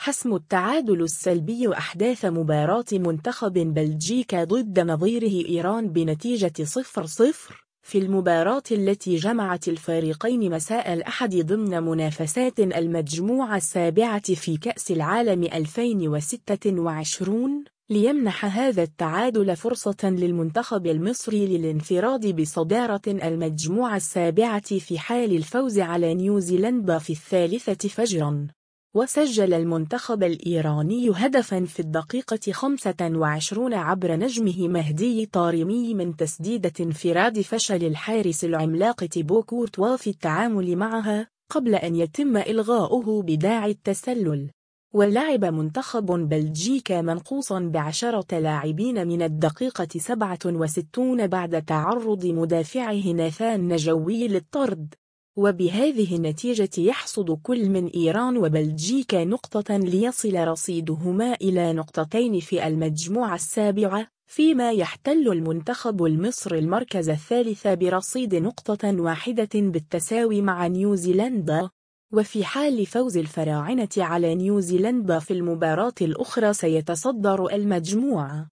حسم التعادل السلبي أحداث مباراة منتخب بلجيكا ضد نظيره إيران بنتيجة 0-0 في المباراة التي جمعت الفريقين مساء الأحد ضمن منافسات المجموعة السابعة في كأس العالم 2026، ليمنح هذا التعادل فرصة للمنتخب المصري للانفراد بصدارة المجموعة السابعة في حال الفوز على نيوزيلندا في 3 فجرا. وسجل المنتخب الإيراني هدفاً في الدقيقة 25 عبر نجمه مهدي طارمي من تسديدة انفراد فشل الحارس العملاق تيبو كورتوا في التعامل معها قبل أن يتم إلغاؤه بداعي التسلل. ولعب منتخب بلجيكا منقوصاً ب10 لاعبين من الدقيقة 67 بعد تعرض مدافعه ناثان نجوي للطرد. وبهذه النتيجة يحصد كل من إيران وبلجيكا نقطة ليصل رصيدهما إلى نقطتين في المجموعة السابعة، فيما يحتل المنتخب المصري المركز الثالث برصيد نقطة واحدة بالتساوي مع نيوزيلندا. وفي حال فوز الفراعنة على نيوزيلندا في المباراة الأخرى سيتصدر المجموعة.